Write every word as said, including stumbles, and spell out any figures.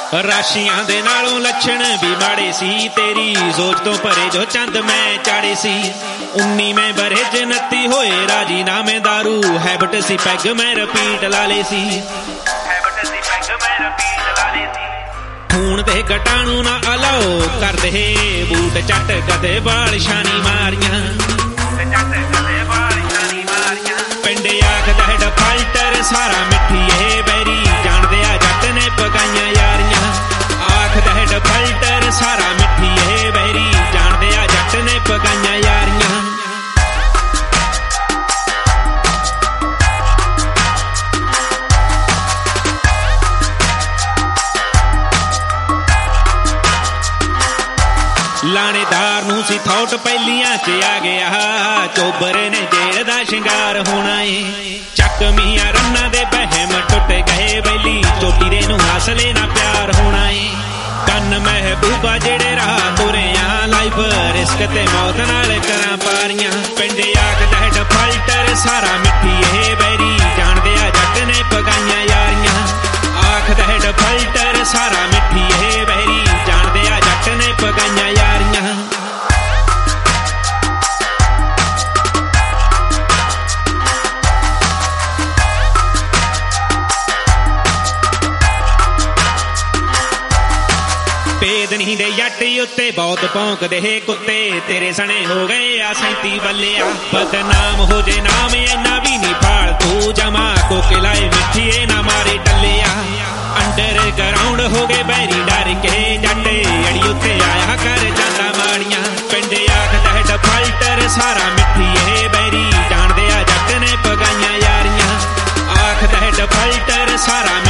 राशियां दे नालों लक्षण भी माड़े सी, तेरी सोच तो परे जो चंद मैं चाड़े सी। उन्नी में बरे च नत्ती होए राजी नामे दारू, हैबट सी पैग मैं रिपीट ला ले सी, हैबट सी पैग मैं रिपीट ला ले सी। खून दे कटाणू ना अलाओ कर दे बूट चट कदे बाल शानी मारियां, चट कदे बाल शानी मारियां। पिंड आखदा है डिफाल्टर सारा मिठी ए बैरी, जान दिया जट ने पकाइयां यारियां। आखदा है डिफाल्टर सारा मिठी ए बैरी, जान दिया जट ने पकाइयां यारियां। लाणेदार नूं सी थॉट पहलियां च आ गया, चोबरे ने जेल दा शिंगार होना है। चक मियां रन्ना दे बहम टुट गए बैली, चोटी दे नूं हसले ना प्यार होना है। कन महबूबा जेड़े राह तुरे आ, लाइफ रिस्क ते मौत नाल करां पारियां। पिंड आखदा है डिफाल्टर सारा मिठी ए बैरी, जान दिया जट ने पकाइयां यारियां। आखदा है डिफाल्टर सारा मिठी ए बैरी, जान दिया जट ने पकाइयां यारियां। भेद नहीं दे जट उत्ते बहुत भौंकदे कुत्ते, तेरे सने हो गए आ सैंती बल्लिया। बदनाम हो जे नाम इन्ना भी नहीं फालतू, जमा को किलाए मिठिए ना मारे टल्लिया। अंडर ग्राउंड हो गए बैरी डर के, जट अड़ी उत्ते आया कर जांदा माड़ियां। पिंड आखदा है डिफाल्टर सारा मिठी ए बैरी, जान दिया जट ने पगाइयां यारियां। आखदा है डिफाल्टर सारा